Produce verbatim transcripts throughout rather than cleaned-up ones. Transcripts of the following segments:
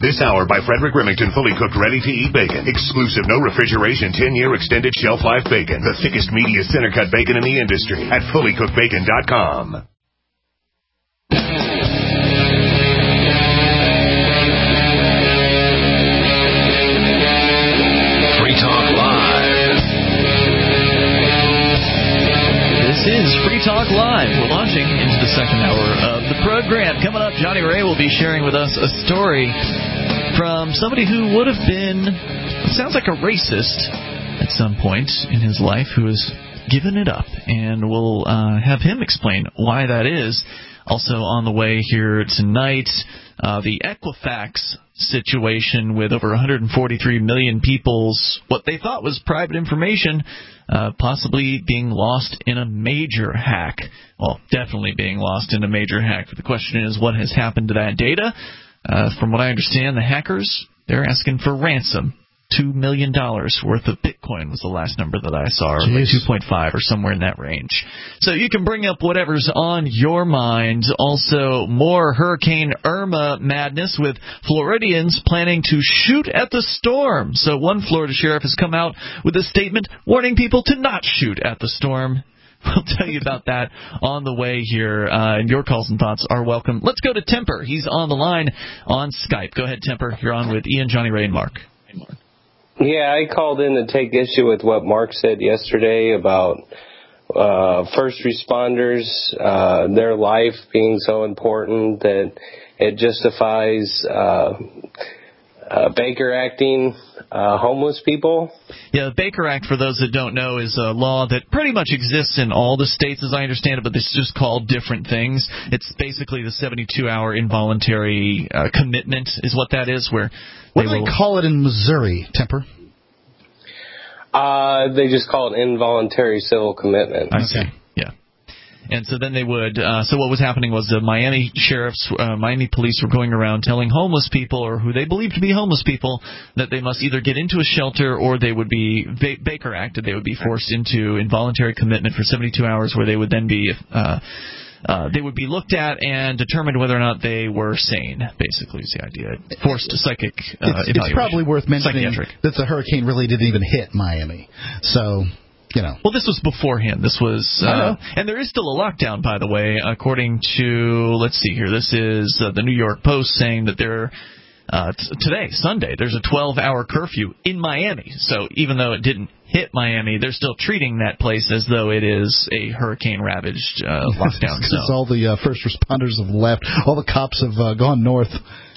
This hour by Frederick Remington, fully cooked, ready-to-eat bacon. Exclusive, no refrigeration, ten-year extended shelf life bacon. The thickest, meatiest, center-cut bacon in the industry at fully cooked bacon dot com. Free Talk Live. This is Free Talk Live. We're launching into the second hour of the program. Coming up, Johnny Ray will be sharing with us a story from somebody who would have been, sounds like a racist at some point in his life, who has given it up. And we'll uh, have him explain why that is. Also on the way here tonight, uh, the Equifax situation with over one hundred forty-three million people's what they thought was private information uh, possibly being lost in a major hack. Well, definitely being lost in a major hack. But the question is, what has happened to that data? Uh, from what I understand, the hackers, they're asking for ransom. two million dollars worth of Bitcoin was the last number that I saw, or like two point five or somewhere in that range. So you can bring up whatever's on your mind. Also, more Hurricane Irma madness with Floridians planning to shoot at the storm. So one Florida sheriff has come out with a statement warning people to not shoot at the storm. We'll tell you about that on the way here, uh, and your calls and thoughts are welcome. Let's go to Temper. He's on the line on Skype. Go ahead, Temper. You're on with Ian, Johnny Ray, and Mark. Hey, Mark. Yeah, I called in to take issue with what Mark said yesterday about uh, first responders, uh, their life being so important that it justifies uh, uh, Baker acting uh, homeless people. Yeah, the Baker Act, for those that don't know, is a law that pretty much exists in all the states, as I understand it, but it's just called different things. It's basically the seventy-two hour involuntary uh, commitment is what that is, where What do they will... call it in Missouri, Temper? Uh, they just call it involuntary civil commitment. I see. Yeah. And so then they would. Uh, so what was happening was the Miami sheriffs, uh, Miami police were going around telling homeless people, or who they believed to be homeless people, that they must either get into a shelter or they would be ba- Baker acted. They would be forced into involuntary commitment for seventy-two hours, where they would then be. Uh, Uh, they would be looked at and determined whether or not they were sane, basically, is the idea. Forced psychic uh, it's, evaluation. It's probably worth mentioning that the hurricane really didn't even hit Miami. So, you know. Well, this was beforehand. This was, uh, and there is still a lockdown, by the way, according to, let's see here, this is uh, the New York Post saying that there Uh, t- today, Sunday, there's a twelve hour curfew in Miami. So even though it didn't hit Miami, they're still treating that place as though it is a hurricane-ravaged uh, lockdown. Because all the uh, first responders have left. All the cops have uh, gone north.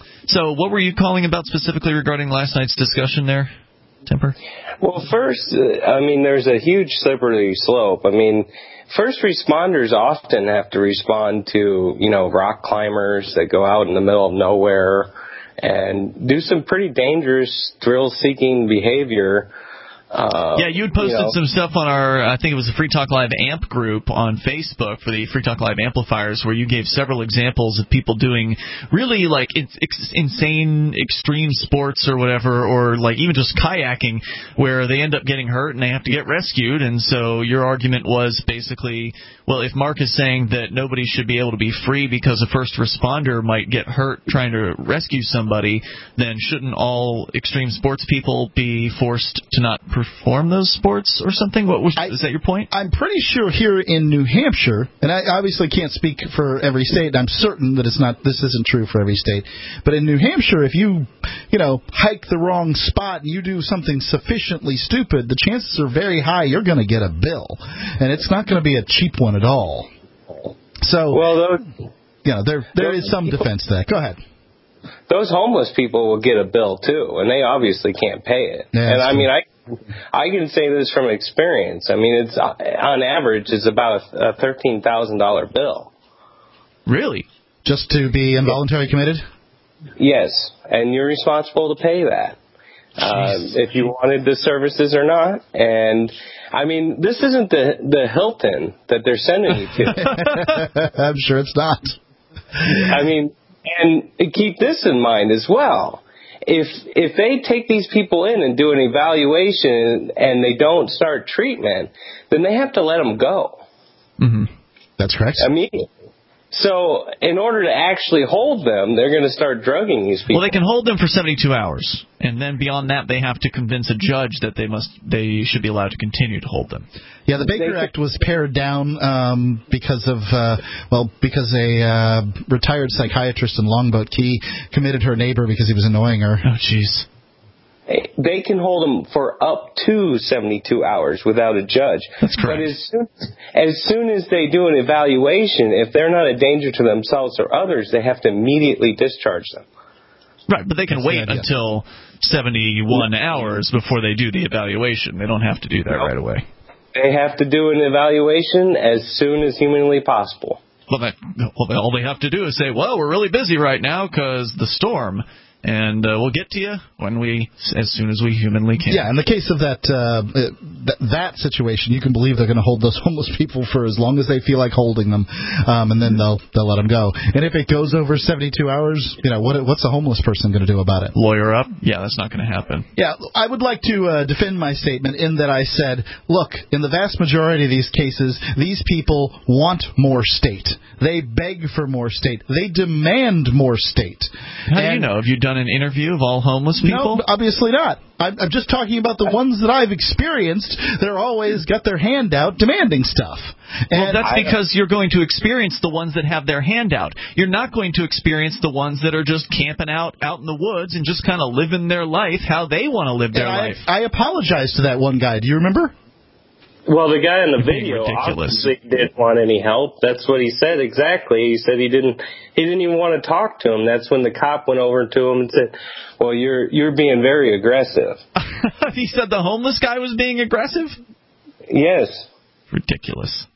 So what were you calling about specifically regarding last night's discussion there, Temper? Well, first, uh, I mean, there's a huge slippery slope. I mean, first responders often have to respond to, you know, rock climbers that go out in the middle of nowhere and do some pretty dangerous thrill-seeking behavior. Uh, yeah, you had posted you know, some stuff on our, I think it was the Free Talk Live AMP group on Facebook for the Free Talk Live amplifiers, where you gave several examples of people doing really like ex- insane extreme sports or whatever, or like even just kayaking, where they end up getting hurt and they have to get rescued. And so your argument was basically, well, if Mark is saying that nobody should be able to be free because a first responder might get hurt trying to rescue somebody, then shouldn't all extreme sports people be forced to not perform those sports or something? What was, I, is that your point? I'm pretty sure here in New Hampshire, and I obviously can't speak for every state. I'm certain that it's not. This isn't true for every state. But in New Hampshire, if you, you know, hike the wrong spot and you do something sufficiently stupid, the chances are very high you're going to get a bill, and it's not going to be a cheap one at all. So, well, those, you know, there there is some defense to that. Go ahead. Those homeless people will get a bill too, and they obviously can't pay it. Yeah, and I mean, I. I can say this from experience. I mean, it's on average, it's about a thirteen thousand dollars bill. Really? Just to be involuntarily committed? Yes, and you're responsible to pay that. Uh, if you wanted the services or not. And, I mean, this isn't the, the Hilton that they're sending you to. I'm sure it's not. I mean, and keep this in mind as well. If if they take these people in and do an evaluation and they don't start treatment, then they have to let them go. Mm-hmm. That's correct. Immediately. So in order to actually hold them, they're going to start drugging these people. Well, they can hold them for seventy-two hours, and then beyond that, they have to convince a judge that they must they should be allowed to continue to hold them. Yeah, the Baker Act was pared down um, because of uh, well, because a uh, retired psychiatrist in Longboat Key committed her neighbor because he was annoying her. Oh, jeez. They can hold them for up to seventy-two hours without a judge. That's correct. But as soon, as soon as they do an evaluation, if they're not a danger to themselves or others, they have to immediately discharge them. Right, but they can That's wait the idea. until seventy-one hours before they do the evaluation. They don't have to do that right away. They have to do an evaluation as soon as humanly possible. Well, that, well, all they have to do is say, well, we're really busy right now because the storm. And uh, we'll get to you when we, as soon as we humanly can. Yeah, in the case of that uh, th- that situation, you can believe they're going to hold those homeless people for as long as they feel like holding them, um, and then they'll they'll let them go. And if it goes over seventy-two hours, you know what what's a homeless person going to do about it? Lawyer up? Yeah, that's not going to happen. Yeah, I would like to uh, defend my statement in that I said, look, in the vast majority of these cases, these people want more state. They beg for more state. They demand more state. How and do you know? Have you done an interview of all homeless people? No, obviously not. I'm, I'm just talking about the ones that I've experienced. They're always got their hand out demanding stuff. Well, And that's I, because you're going to experience the ones that have their hand out. You're not going to experience the ones that are just camping out out in the woods and just kind of living their life how they want to live their I, life. I apologize to that one guy. Do you remember? Well, the guy in the You're being video ridiculous. obviously didn't want any help. That's what he said exactly. He said he didn't. He didn't even want to talk to him. That's when the cop went over to him and said, "Well, you're you're being very aggressive." He said the homeless guy was being aggressive? Yes. Ridiculous.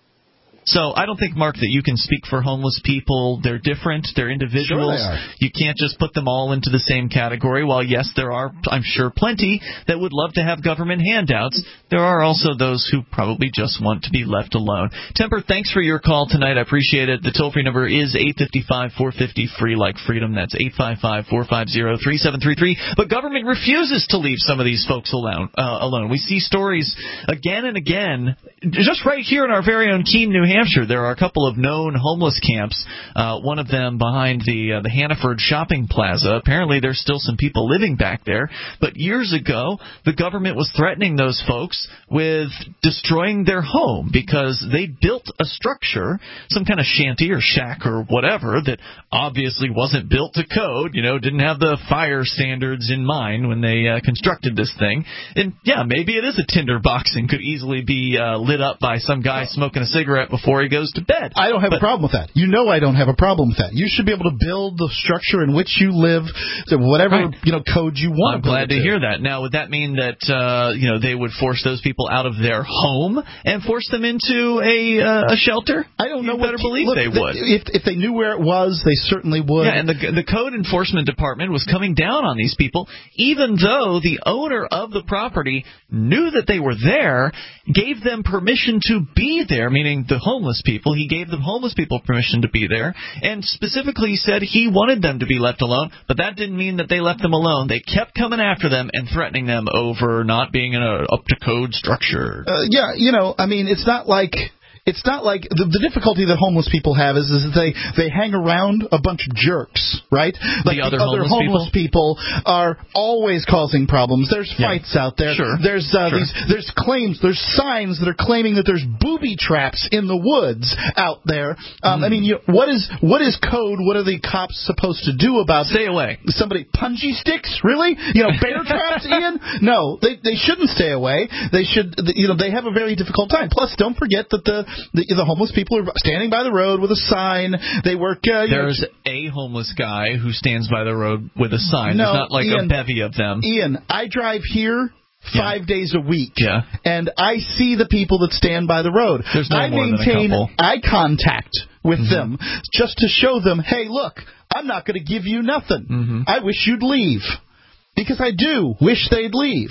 So I don't think, Mark, that you can speak for homeless people. They're different. They're individuals. Sure they are. You can't just put them all into the same category. While, yes, there are, I'm sure, plenty that would love to have government handouts, there are also those who probably just want to be left alone. Temper, thanks for your call tonight. I appreciate it. The toll-free number is eight five five, four five zero, free like freedom. That's eight five five, four five zero, three seven three three. But government refuses to leave some of these folks alone. Uh, alone. We see stories again and again, just right here in our very own Keene, New Hampshire. Hampshire, there are a couple of known homeless camps, uh, one of them behind the uh, the Hannaford Shopping Plaza. Apparently there's still some people living back there, but years ago the government was threatening those folks with destroying their home because they built a structure, some kind of shanty or shack or whatever, that obviously wasn't built to code, you know, didn't have the fire standards in mind when they uh, constructed this thing. And yeah, maybe it is a tinderbox and could easily be uh, lit up by some guy smoking a cigarette before he goes to bed. I don't have but, a problem with that. You know I don't have a problem with that. You should be able to build the structure in which you live to whatever right. you know code you want. I'm glad to, to hear that. Now, would that mean that uh, you know they would force those people out of their home and force them into a uh, a shelter? I don't you know. Better what believe look, they would. If if they knew where it was, they certainly would. Yeah, and the the code enforcement department was coming down on these people, even though the owner of the property knew that they were there, gave them permission to be there, meaning the homeless people. He gave the homeless people permission to be there, and specifically said he wanted them to be left alone, but that didn't mean that they left them alone. They kept coming after them and threatening them over not being in a up-to-code structure. Uh, yeah, you know, I mean, it's not like... It's not like the, the difficulty that homeless people have is, is that they, they hang around a bunch of jerks, right? Like the other, the other homeless, homeless people? people are always causing problems. There's fights yeah. out there. Sure. There's uh, sure. these there's claims, there's signs that are claiming that there's booby traps in the woods out there. Um, mm. I mean, you, what is what is code? What are the cops supposed to do about stay away? Somebody punji sticks? Really? You know, bear traps, Ian? No, they they shouldn't stay away. They should. You know, they have a very difficult time. Plus, don't forget that the The, the homeless people are standing by the road with a sign. They work. Uh, There's know, a homeless guy who stands by the road with a sign. No, There's not like Ian, a bevy of them. Ian, I drive here five yeah. days a week. Yeah. And I see the people that stand by the road. There's no I more maintain than a couple. eye contact with mm-hmm. them just to show them, hey, look, I'm not going to give you nothing. Mm-hmm. I wish you'd leave. Because I do wish they'd leave.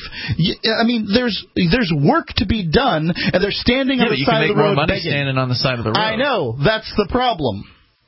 I mean, there's there's work to be done, and they're standing yeah, on the you side can make of the road more money begging. standing on the side of the road. I know. That's the problem.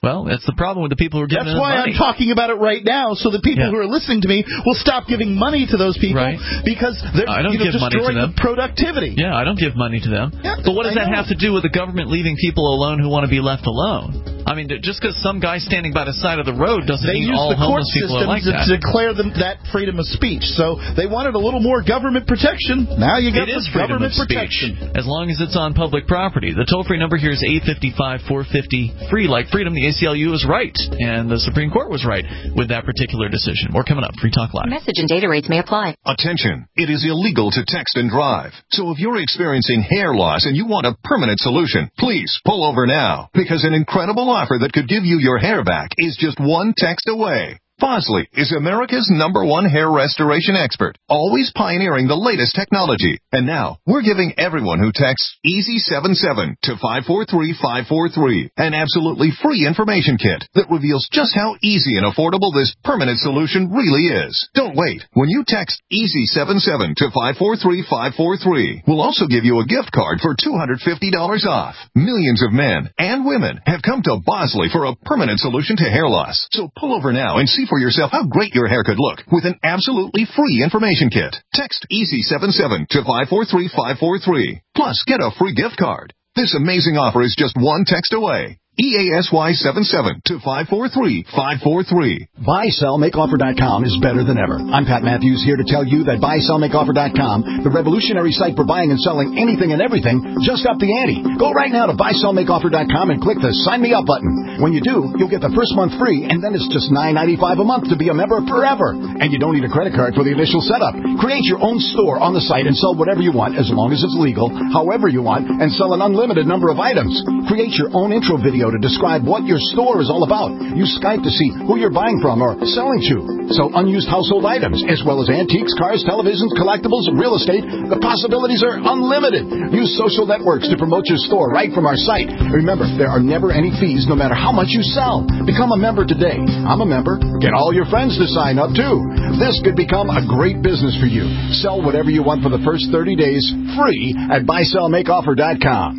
Well, that's the problem with the people who are giving That's them why money. I'm talking about it right now, so the people Yeah. who are listening to me will stop giving money to those people Right. because they're I don't you know, give money to destroying them. the productivity. Yeah, I don't give money to them. Yeah, but what does I that know. have to do with the government leaving people alone who want to be left alone? I mean, just because some guy standing by the side of the road doesn't They mean use all the court homeless people system are like to that. declare them that freedom of speech. So they wanted a little more government protection. Now you got It is the freedom government of speech, protection. as long as it's on public property. The toll-free number here is eight five five, four five zero, free. Like freedom, the A C L U is right, and the Supreme Court was right with that particular decision. More coming up. Free Talk Live. Message and data rates may apply. Attention, it is illegal to text and drive. So if you're experiencing hair loss and you want a permanent solution, please pull over now, because an incredible offer that could give you your hair back is just one text away. Bosley is America's number one hair restoration expert, always pioneering the latest technology. And now, we're giving everyone who texts EASY seven seven to five four three five four three an absolutely free information kit that reveals just how easy and affordable this permanent solution really is. Don't wait. When you text EASY seven seven to five four three five four three, we'll also give you a gift card for two hundred fifty dollars off. Millions of men and women have come to Bosley for a permanent solution to hair loss. So pull over now and see for yourself how great your hair could look with an absolutely free information kit. Text EASY seven seven to five four three five four three. Plus, get a free gift card. This amazing offer is just one text away. E A S Y seven seven to five four three five four three. buy sell make offer dot com is better than ever. I'm Pat Matthews here to tell you that buy sell make offer dot com, the revolutionary site for buying and selling anything and everything, just upped the ante. Go right now to buy sell make offer dot com and click the Sign Me Up button. When you do, you'll get the first month free, and then it's just nine ninety-five a month to be a member forever. And you don't need a credit card for the initial setup. Create your own store on the site and sell whatever you want, as long as it's legal, however you want, and sell an unlimited number of items. Create your own intro video to describe what your store is all about. Use Skype to see who you're buying from or selling to. Sell unused household items, as well as antiques, cars, televisions, collectibles, and real estate. The possibilities are unlimited. Use social networks to promote your store right from our site. Remember, there are never any fees, no matter how much you sell. Become a member today. I'm a member. Get all your friends to sign up, too. This could become a great business for you. Sell whatever you want for the first thirty days, free at buy sell make offer dot com.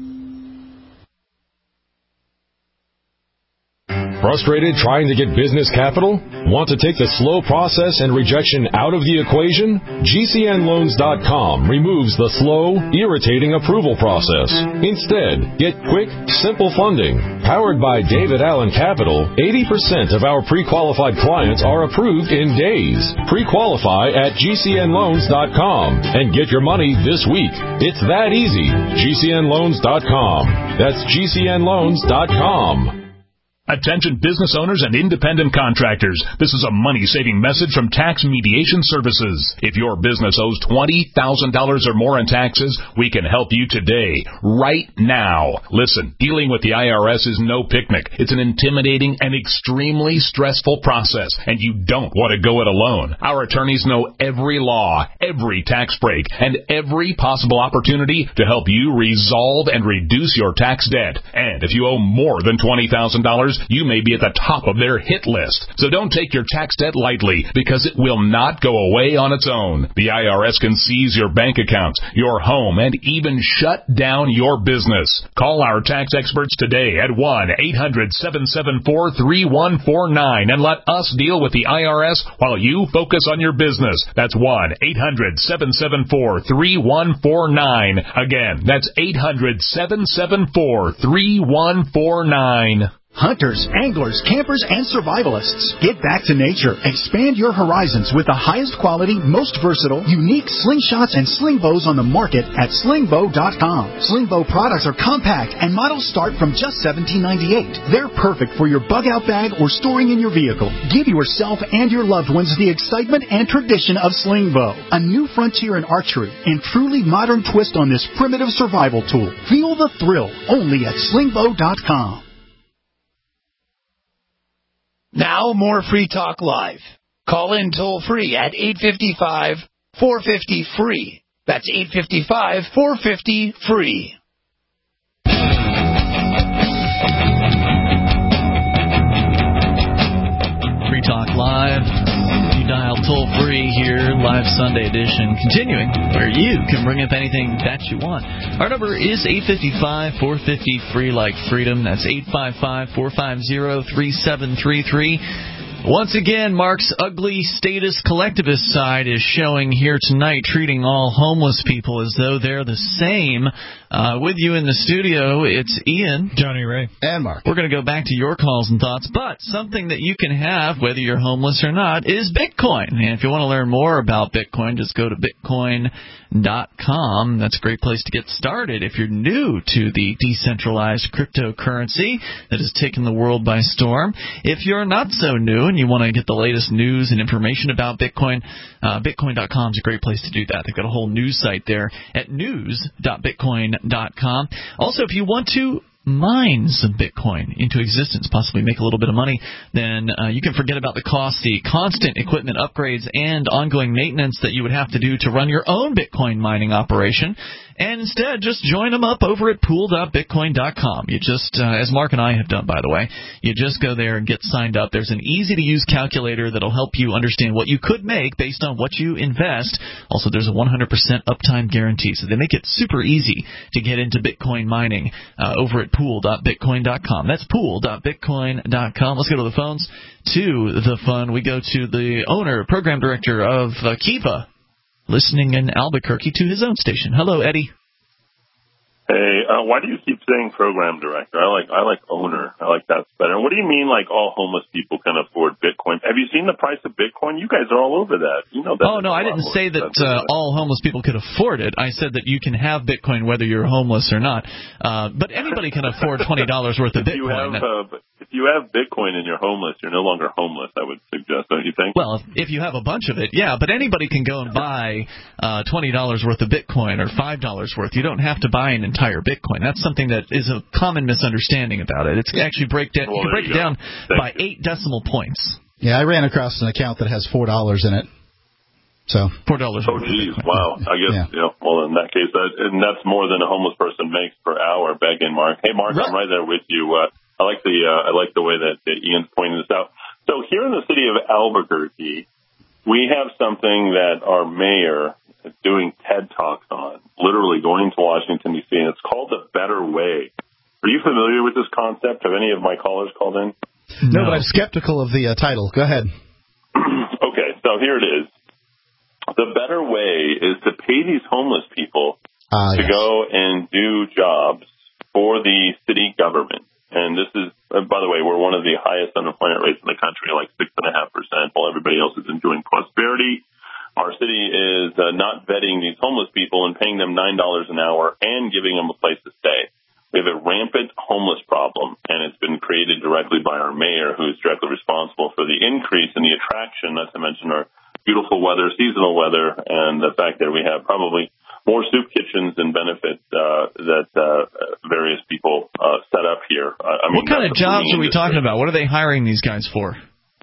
Frustrated trying to get business capital? Want to take the slow process and rejection out of the equation? G C N loans dot com removes the slow, irritating approval process. Instead, get quick, simple funding. Powered by David Allen Capital, eighty percent of our pre-qualified clients are approved in days. Pre-qualify at G C N loans dot com and get your money this week. It's that easy. G C N loans dot com. That's G C N loans dot com. Attention business owners and independent contractors. This is a money-saving message from Tax Mediation Services. If your business owes twenty thousand dollars or more in taxes, we can help you today, right now. Listen, dealing with the I R S is no picnic. It's an intimidating and extremely stressful process, and you don't want to go it alone. Our attorneys know every law, every tax break, and every possible opportunity to help you resolve and reduce your tax debt. And if you owe more than twenty thousand dollars, you may be at the top of their hit list. So don't take your tax debt lightly, because it will not go away on its own. The I R S can seize your bank accounts, your home, and even shut down your business. Call our tax experts today at one eight hundred seven seven four three one four nine and let us deal with the I R S while you focus on your business. That's one eight hundred seven seven four three one four nine. Again, that's eight hundred seven seven four three one four nine. Hunters, anglers, campers, and survivalists, get back to nature. Expand your horizons with the highest quality, most versatile, unique slingshots and sling bows on the market at sling bow dot com. Sling bow products are compact and models start from just seventeen ninety-eight. They're perfect for your bug-out bag or storing in your vehicle. Give yourself and your loved ones the excitement and tradition of sling bow, a new frontier in archery and truly modern twist on this primitive survival tool. Feel the thrill only at sling bow dot com. Now more Free Talk Live. Call in toll free at eight five five, four five zero, free. That's eight five five, four five zero, free. Free Talk Live. You dial toll-free here, live Sunday edition, continuing where you can bring up anything that you want. Our number is eight five five, four five zero, free like freedom. That's eight five five, four five zero, three seven three three. Once again, Mark's ugly statist collectivist side is showing here tonight, treating all homeless people as though they're the same. Uh, with you in the studio, it's Ian, Johnny Ray, and Mark. We're going to go back to your calls and thoughts, but something that you can have, whether you're homeless or not, is Bitcoin. And if you want to learn more about Bitcoin, just go to bitcoin dot com. That's a great place to get started if you're new to the decentralized cryptocurrency that has taken the world by storm. If you're not so new and you want to get the latest news and information about Bitcoin, uh, bitcoin dot com is a great place to do that. They've got a whole news site there at news dot bitcoin dot com. Also, if you want to mine some Bitcoin into existence, possibly make a little bit of money, then uh, you can forget about the cost, the constant equipment upgrades, and ongoing maintenance that you would have to do to run your own Bitcoin mining operation. And instead, just join them up over at pool dot bitcoin dot com. You just, uh, as Mark and I have done, by the way, you just go there and get signed up. There's an easy-to-use calculator that'll help you understand what you could make based on what you invest. Also, there's a one hundred percent uptime guarantee, so they make it super easy to get into Bitcoin mining uh, over at pool dot bitcoin dot com. That's pool dot bitcoin dot com. Let's go to the phones. To the fun, we go to the owner, program director of uh, Kiva, listening in Albuquerque to his own station. Hello, Eddie. Hey, uh, why do you keep saying program director? I like I like owner. I like that better. What do you mean, like all homeless people can afford Bitcoin? Have you seen the price of Bitcoin? You guys are all over that. You know that. Oh no, I didn't say that uh, all homeless people could afford it. I said that you can have Bitcoin whether you're homeless or not. Uh, but anybody can afford twenty dollars worth of Bitcoin. You have, uh, if you have Bitcoin and you're homeless, you're no longer homeless. I would suggest, don't you think? Well, if you have a bunch of it, yeah. But anybody can go and buy uh, twenty dollars worth of Bitcoin or five dollars worth. You don't have to buy an entire Bitcoin. That's something that is a common misunderstanding about it. It's actually break down. Well, you can break you it down Thank by you. eight decimal points. Yeah, I ran across an account that has four dollars in it. So four dollars. Oh, geez, wow! I guess yeah. You know, well, in that case, that, and that's more than a homeless person makes per hour. Begging, Mark. Hey, Mark, right. I'm right there with you. Uh, I like the uh, I like the way that, that Ian's pointing this out. So here in the city of Albuquerque, we have something that our mayor is doing TED Talks on, literally going to Washington, D C, and it's called The Better Way. Are you familiar with this concept? Have any of my callers called in? No, no but I'm skeptical of the uh, title. Go ahead. Okay, so here it is. The better way is to pay these homeless people uh, to yes. go and do jobs for the city government. And this is, uh, by the way, we're one of the highest unemployment rates in the country, like six point five percent, while everybody else is enjoying prosperity. Our city is uh, not vetting these homeless people and paying them nine dollars an hour and giving them a place to stay. We have a rampant homeless problem, and it's been created directly by our mayor, who is directly responsible for the increase in the attraction, not to mention our beautiful weather, seasonal weather, and the fact that we have probably more soup kitchens and benefits uh, that uh, various people uh, set up here. I mean, what kind of jobs are we talking about? What are they hiring these guys for?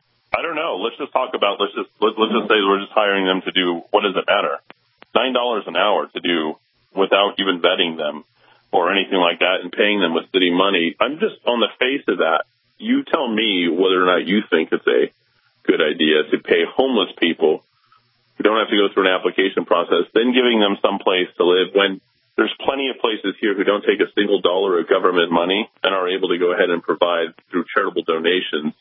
I don't know. Let's just talk about. Let's just let, let's just say we're just hiring them to do. What does it matter? Nine dollars an hour to do without even vetting them or anything like that, and paying them with city money. I'm just on the face of that. You tell me whether or not you think it's a good idea to pay homeless people who don't have to go through an application process, then giving them some place to live when there's plenty of places here who don't take a single dollar of government money and are able to go ahead and provide through charitable donations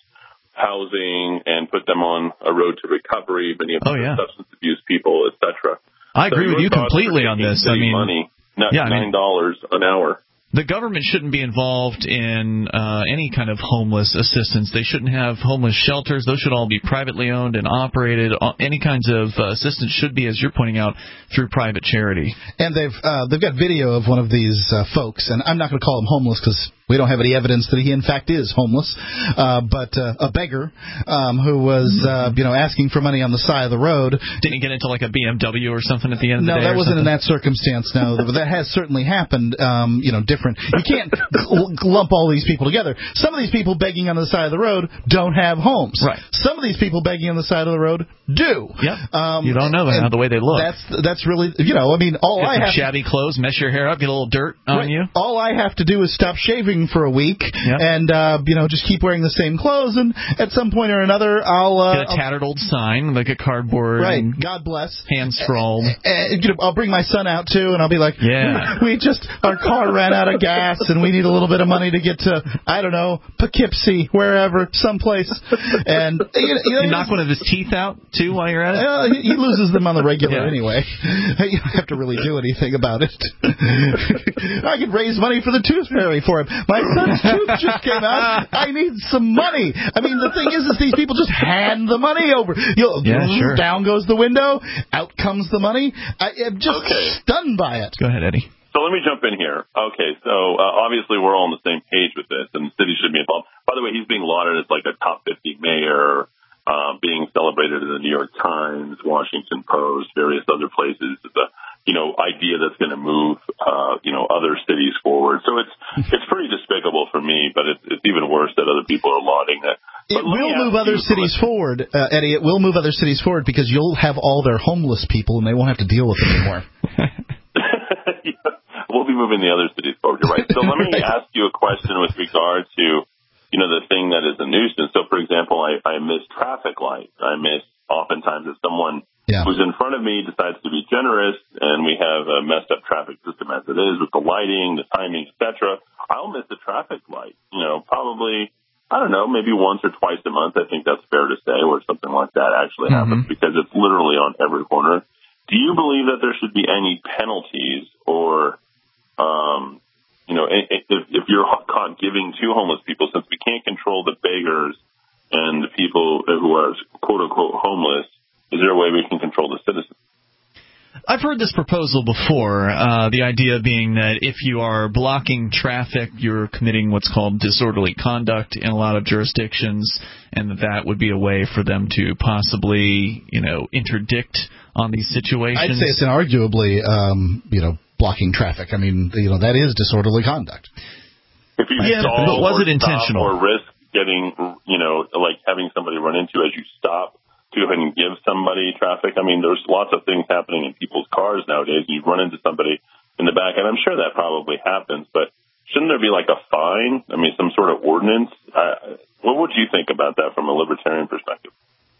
housing and put them on a road to recovery, many of them oh, yeah. substance abuse people, et cetera. I agree so with you completely on this. I mean, money, not yeah, nine dollars I mean, an hour. The government shouldn't be involved in uh, any kind of homeless assistance. They shouldn't have homeless shelters. Those should all be privately owned and operated. Any kinds of uh, assistance should be, as you're pointing out, through private charity. And they've uh, they've got video of one of these uh, folks, and I'm not going to call him homeless because we don't have any evidence that he in fact is homeless, uh, but uh, a beggar um, who was uh, you know asking for money on the side of the road. Didn't he get into like a B M W or something at the end of no, the day? No, that wasn't something? in that circumstance. No, but that has certainly happened. Um, you know, different. You can't lump all these people together. Some of these people begging on the side of the road don't have homes. Right. Some of these people begging on the side of the road do. Yep. Um, you don't know how the way they look. That's that's really you know I mean all get I some have shabby clothes, mess your hair up, get a little dirt on right, you. All I have to do is stop shaving same for a week, yep. and uh, you know, just keep wearing the same clothes, and at some point or another, I'll uh, get a tattered I'll, old sign, like a cardboard, right? And God bless, hand scrawled. Uh, uh, you know, I'll bring my son out too, and I'll be like, yeah, we just our car ran out of gas, and we need a little bit of money to get to I don't know Poughkeepsie, wherever, someplace, and you know, you know, you knock one of his teeth out too while you're at it. Uh, he loses them on the regular yeah. anyway. You don't have to really do anything about it. I could raise money for the tooth fairy for him. My son's tooth just came out. I need some money. I mean, the thing is, is these people just hand the money over. You'll, yeah, sure. Down goes the window. Out comes the money. I am just okay. stunned by it. Go ahead, Eddie. So let me jump in here. Okay, so uh, obviously we're all on the same page with this, and the city should be involved. By the way, he's being lauded as like a top fifty mayor, uh, being celebrated in the New York Times, Washington Post, various other places. It's a, you know, idea that's going to move, uh, you know, other cities forward. So it's it's pretty despicable for me, but it's, it's even worse that other people are lauding it. It will move other cities forward, uh, Eddie. It will move other cities forward because you'll have all their homeless people, and they won't have to deal with them anymore. Yeah, we'll be moving the other cities forward. You're right. So let me right. ask you a question with regard to, you know, the thing that is a nuisance. So, for example, I, I miss traffic lights. I miss oftentimes if someone yeah. who's in front of me decides to be generous, and we have a messed up traffic system as it is with the lighting, the timing, et cetera. I'll miss the traffic light. You know, probably. I don't know, maybe once or twice a month. I think that's fair to say, where something like that actually happens, mm-hmm. because it's literally on every corner. Do you believe that there should be any penalties or, um, you know, if, if you're caught giving to homeless people, since we can't control the beggars and the people who are quote unquote homeless, is there a way we can control the citizens? I've heard this proposal before, uh, the idea being that if you are blocking traffic, you're committing what's called disorderly conduct in a lot of jurisdictions, and that that would be a way for them to possibly, you know, interdict on these situations. I'd say it's inarguably, um, you know, blocking traffic. I mean, you know, that is disorderly conduct. If you yeah, but was it intentional? Or risk getting, you know, like having somebody run into as you stop, to go ahead and give somebody traffic. I mean, there's lots of things happening in people's cars nowadays. You run into somebody in the back, and I'm sure that probably happens, but shouldn't there be like a fine? I mean, some sort of ordinance? Uh, what would you think about that from a libertarian perspective?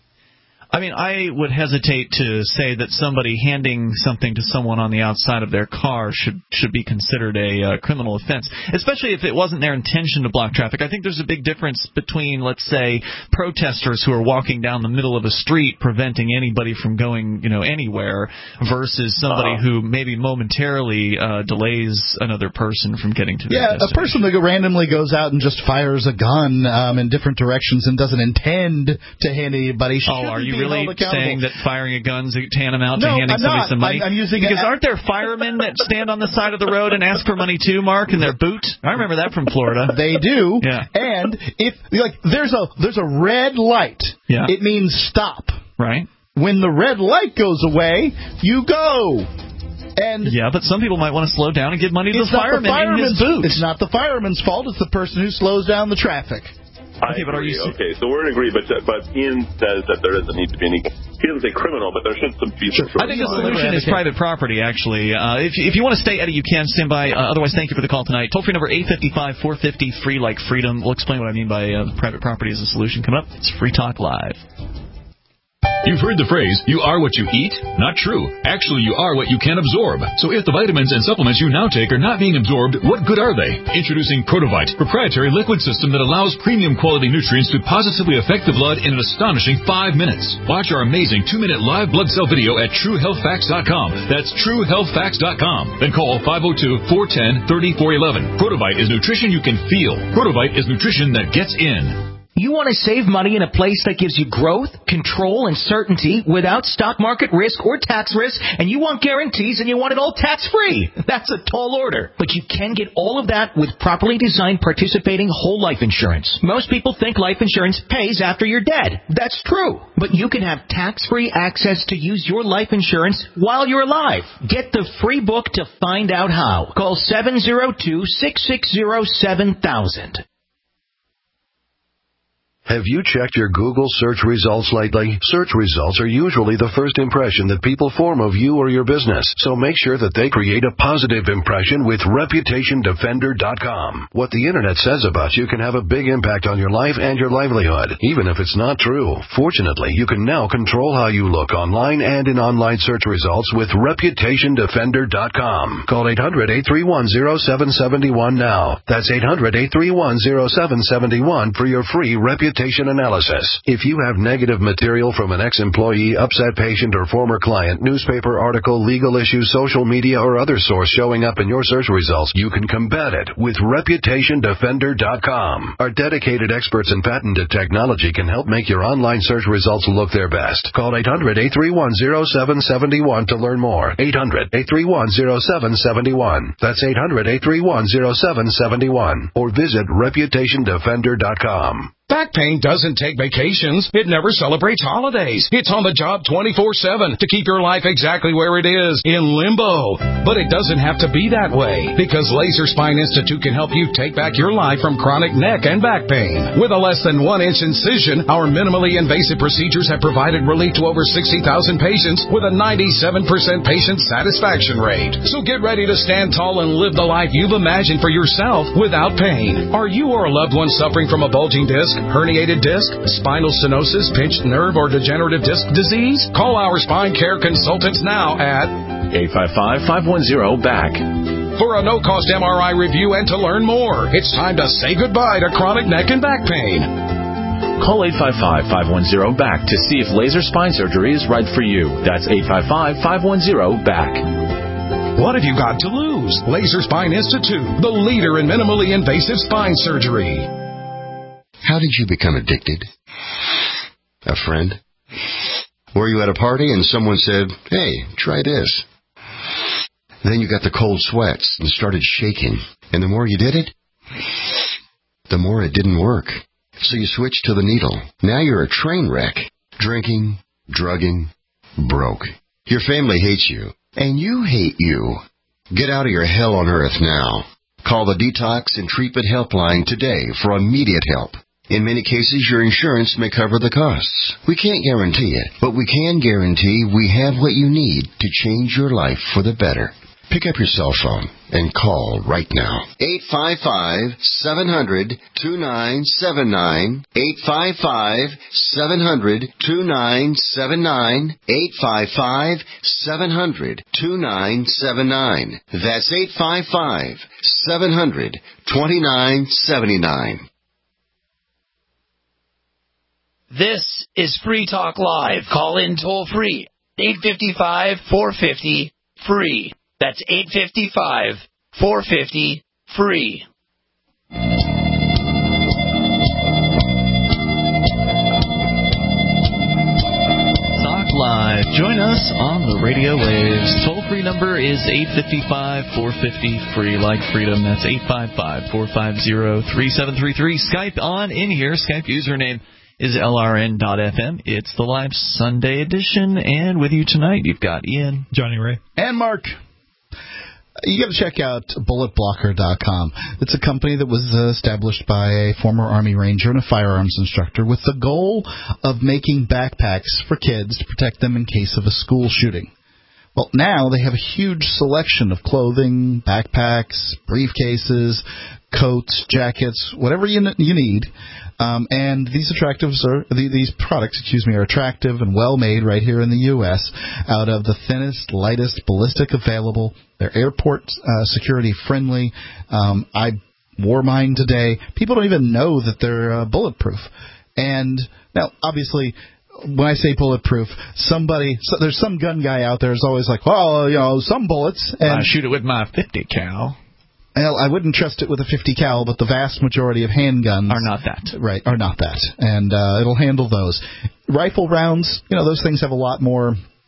I mean, I would hesitate to say that somebody handing something to someone on the outside of their car should should be considered a uh, criminal offense, especially if it wasn't their intention to block traffic. I think there's a big difference between, let's say, protesters who are walking down the middle of a street preventing anybody from going, you know, anywhere, versus somebody uh-huh. who maybe momentarily uh, delays another person from getting to their yeah, destination. A person that randomly goes out and just fires a gun um, in different directions and doesn't intend to hand anybody. Oh, are you really saying that firing a gun's tantamount no, to handing I'm somebody not. some money? I'm, I'm using because a, aren't there firemen that stand on the side of the road and ask for money too, Mark, in their boot? I remember that from Florida. They do. Yeah. And if like there's a there's a red light, yeah. it means stop. Right. When the red light goes away, you go. And yeah, but some people might want to slow down and give money to the fireman the in his boot. It's not the fireman's fault. It's the person who slows down the traffic. I okay, but are you okay, so we're in agreement, but but Ian says that there doesn't need to be any. He doesn't say criminal, but there should some be some. I think the solution is private property. Actually, uh, if if you want to stay, Eddie, you can stand by. Uh, otherwise, thank you for the call tonight. Toll free number eight five five, four five zero, free like freedom. We'll explain what I mean by uh, private property as a solution. Coming up, it's Free Talk Live. You've heard the phrase, you are what you eat? Not true. Actually, you are what you can absorb. So if the vitamins and supplements you now take are not being absorbed, what good are they? Introducing Protovite, proprietary liquid system that allows premium quality nutrients to positively affect the blood in an astonishing five minutes. Watch our amazing two-minute live blood cell video at true health facts dot com. That's true health facts dot com. Then call five oh two, four one zero, three four one one. Protovite is nutrition you can feel. Protovite is nutrition that gets in. You want to save money in a place that gives you growth, control, and certainty without stock market risk or tax risk, and you want guarantees and you want it all tax-free. That's a tall order. But you can get all of that with properly designed participating whole life insurance. Most people think life insurance pays after you're dead. That's true. But you can have tax-free access to use your life insurance while you're alive. Get the free book to find out how. Call seven oh two, six six zero, seven thousand. Have you checked your Google search results lately? Search results are usually the first impression that people form of you or your business, so make sure that they create a positive impression with Reputation Defender dot com. What the Internet says about you can have a big impact on your life and your livelihood, even if it's not true. Fortunately, you can now control how you look online and in online search results with Reputation Defender dot com. Call eight hundred, eight three one, zero seven seven one now. That's eight hundred, eight three one, zero seven seven one for your free reputation analysis. If you have negative material from an ex-employee, upset patient, or former client, newspaper article, legal issue, social media, or other source showing up in your search results, you can combat it with Reputation Defender dot com. Our dedicated experts in patented technology can help make your online search results look their best. Call eight hundred, eight three one, zero seven seven one to learn more. eight hundred, eight three one, zero seven seven one. That's eight hundred, eight three one, zero seven seven one. Or visit Reputation Defender dot com. Back pain doesn't take vacations. It never celebrates holidays. It's on the job twenty-four seven to keep your life exactly where it is, in limbo. But it doesn't have to be that way, because Laser Spine Institute can help you take back your life from chronic neck and back pain. With a less than one inch incision, our minimally invasive procedures have provided relief to over sixty thousand patients with a ninety-seven percent patient satisfaction rate. So get ready to stand tall and live the life you've imagined for yourself without pain. Are you or a loved one suffering from a bulging disc, herniated disc, spinal stenosis, pinched nerve, or degenerative disc disease? Call our spine care consultants now at eight five five, five one zero, B A C for a no-cost M R I review and to learn more. It's time to say goodbye to chronic neck and back pain. Call eight five five, five one zero, B A C to see if laser spine surgery is right for you. That's eight five five, five one zero, B A C. What have you got to lose? Laser Spine Institute, the leader in minimally invasive spine surgery. How did you become addicted? A friend? Were you at a party and someone said, hey, try this? Then you got the cold sweats and started shaking. And the more you did it, the more it didn't work. So you switched to the needle. Now you're a train wreck. Drinking, drugging, broke. Your family hates you. And you hate you. Get out of your hell on earth now. Call the Detox and Treatment Helpline today for immediate help. In many cases, your insurance may cover the costs. We can't guarantee it, but we can guarantee we have what you need to change your life for the better. Pick up your cell phone and call right now. eight five five, seven hundred, two nine seven nine. eight five five, seven hundred, two nine seven nine. eight five five, seven hundred, two nine seven nine. That's eight five five, seven hundred, two nine seven nine. This is Free Talk Live. Call in toll free. eight five five, four five zero, free. That's eight five five, four five zero, free. Talk Live. Join us on the radio waves. Toll-free number is eight five five, four five zero, free, like freedom. That's eight five five, four five zero, three seven three three. Skype on in here. Skype username is L R N dot F M. It's the live Sunday edition, and with you tonight, you've got Ian, Johnny Ray, and Mark. You got to check out bullet blocker dot com. It's a company that was uh, established by a former Army Ranger and a firearms instructor with the goal of making backpacks for kids to protect them in case of a school shooting. Well, now they have a huge selection of clothing, backpacks, briefcases, coats, jackets, whatever you, you need. Um, and these attractives are these products, excuse me, are attractive and well made right here in the U S out of the thinnest, lightest ballistic available. They're airport uh, security friendly. Um, I wore mine today. People don't even know that they're uh, bulletproof. And now, obviously, when I say bulletproof, somebody, so there's some gun guy out there who's always like, well, you know, some bullets. And I shoot it with my fifty cal. Well, I wouldn't trust it with a fifty cal, but the vast majority of handguns are not that. Right, are not that. And uh, it'll handle those. Rifle rounds, you know, those things have a lot more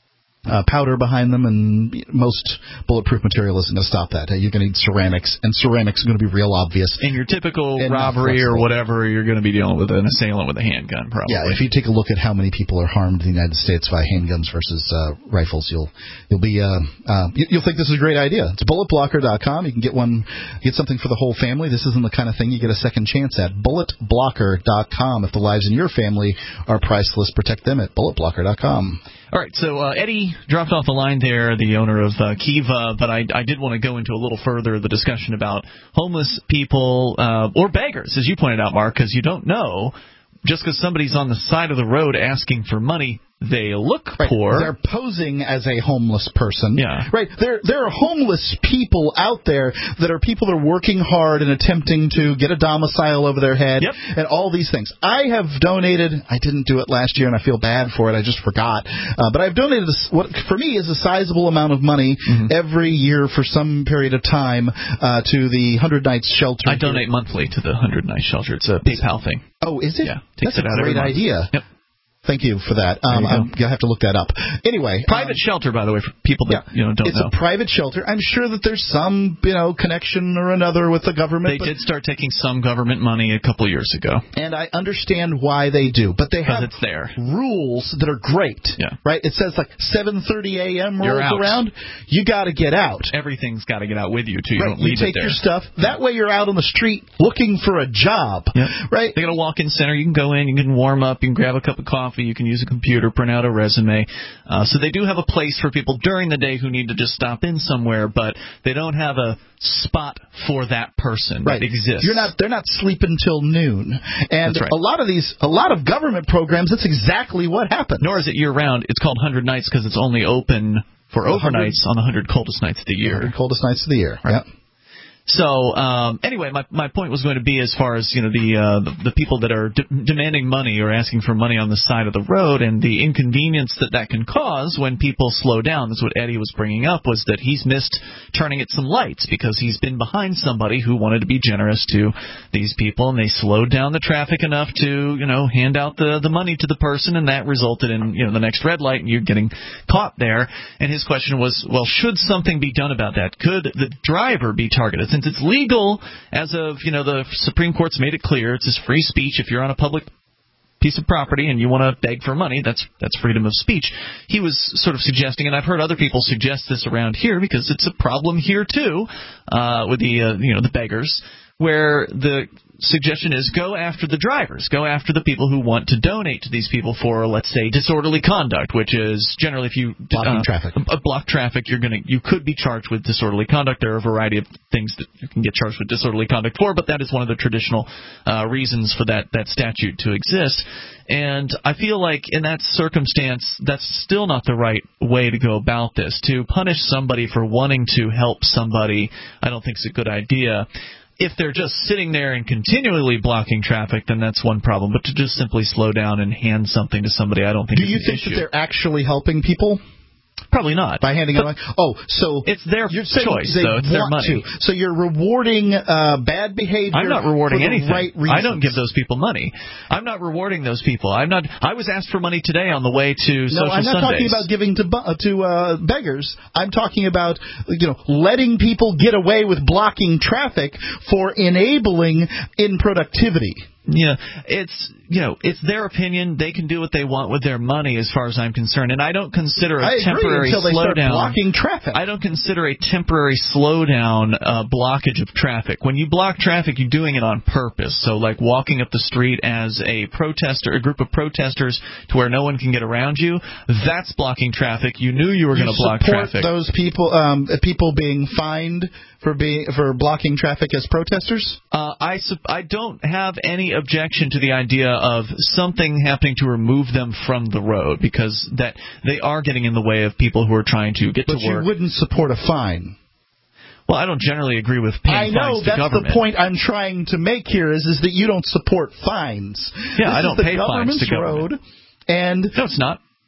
uh, powder behind them, and most bulletproof material isn't going to stop that. Uh, you're going to need ceramics, and ceramics are going to be real obvious. In your typical robbery or whatever, you're going to be dealing with an assailant with a handgun, probably. Yeah, if you take a look at how many people are harmed in the United States by handguns versus uh, rifles, you'll you'll be uh, uh, you'll think this is a great idea. It's bullet blocker dot com. You can get one, get something for the whole family. This isn't the kind of thing you get a second chance at. bullet blocker dot com. If the lives in your family are priceless, protect them at bullet blocker dot com. All right, so uh, Eddie dropped off the line there, the owner of uh, Kiva, but I, I did want to go into a little further the discussion about homeless people uh, or beggars, as you pointed out, Mark, because you don't know, just because somebody's on the side of the road asking for money, they look right. poor. They're posing as a homeless person. Yeah. Right. There there are homeless people out there that are people that are working hard and attempting to get a domicile over their head yep. and all these things. I have donated, I didn't do it last year and I feel bad for it, I just forgot. Uh, but I've donated this, what for me is a sizable amount of money mm-hmm. every year for some period of time uh, to the Hundred Nights Shelter. I donate monthly to the Hundred Nights Shelter. It's a PayPal thing. Oh, is it? Yeah. That's it a out great idea. Yep. Thank you for that. Um, I'm going to have to look that up. Anyway. Private um, shelter, by the way, for people that yeah, you know don't it's know. It's a private shelter. I'm sure that there's some, you know, connection or another with the government. They did start taking some government money a couple years ago. And I understand why they do. But they have it's there. rules that are great. Yeah. Right? It says like seven thirty a.m. rolls out. around. You got to get out. Everything's got to get out with you, too. You right. don't leave you take it there. your stuff. That way you're out on the street looking for a job. Yep. Right? They got a walk-in center. You can go in. You can warm up. You can grab a cup of coffee. You can use a computer. Print out a resume. Uh, so they do have a place for people during the day who need to just stop in somewhere, but they don't have a spot for that person right. that exists. You're not. They're not sleeping till noon. And right. a lot of these, a lot of government programs, that's exactly what happens. Nor is it year-round. It's called Hundred Nights because it's only open for overnights on the hundred coldest nights of the year. one hundred coldest nights of the year. Right. Yep. So um, anyway, my my point was going to be as far as you know the uh, the, the people that are de- demanding money or asking for money on the side of the road and the inconvenience that that can cause when people slow down. That's what Eddie was bringing up, was that he's missed turning at some lights because he's been behind somebody who wanted to be generous to these people, and they slowed down the traffic enough to you know hand out the the money to the person, and that resulted in you know the next red light and you getting caught there. And his question was, well, should something be done about that? Could the driver be targeted? Since it's legal, as of, you know, the Supreme Court's made it clear, it's free speech. If you're on a public piece of property and you want to beg for money, that's that's freedom of speech. He was sort of suggesting, and I've heard other people suggest this around here because it's a problem here too, uh, with the uh, you know the beggars, where the suggestion is go after the drivers, go after the people who want to donate to these people for, let's say, disorderly conduct, which is generally if you blocking uh, traffic. Uh, block traffic, you're gonna you could be charged with disorderly conduct. There are a variety of things that you can get charged with disorderly conduct for, but that is one of the traditional uh, reasons for that that statute to exist. And I feel like in that circumstance, that's still not the right way to go about this. To punish somebody for wanting to help somebody, I don't think is a good idea. If they're just sitting there and continually blocking traffic, then that's one problem. But to just simply slow down and hand something to somebody, I don't think Do is you an think issue. that they're actually helping people? Probably not. By handing it away? Oh, so it's their you're saying choice, they though. It's their want money. to. So you're rewarding uh, bad behavior. I'm not rewarding for the anything. Right reasons. I don't give those people money. I'm not rewarding those people. I'm not. I was asked for money today on the way to no, Social I'm not Sundays. talking about giving to bu- to uh, beggars. I'm talking about you know letting people get away with blocking traffic for enabling improductivity. Yeah, it's you know it's their opinion. They can do what they want with their money, as far as I'm concerned. And I don't consider a I temporary agree until they start slowdown blocking traffic. I don't consider a temporary slowdown uh, blockage of traffic. When you block traffic, you're doing it on purpose. So, like walking up the street as a protester, a group of protesters, to where no one can get around you. That's blocking traffic. You knew you were going to block support traffic. Those people, um, people being fined for being for blocking traffic as protesters. Uh, I su- I don't have any objection to the idea of something happening to remove them from the road, because that they are getting in the way of people who are trying to get but to work. But you wouldn't support a fine. Well, I don't generally agree with paying I know, fines to that's government. the point I'm trying to make here, is, is that you don't support fines. Yeah, this I don't is pay the fines to government. Road, and no, it's not.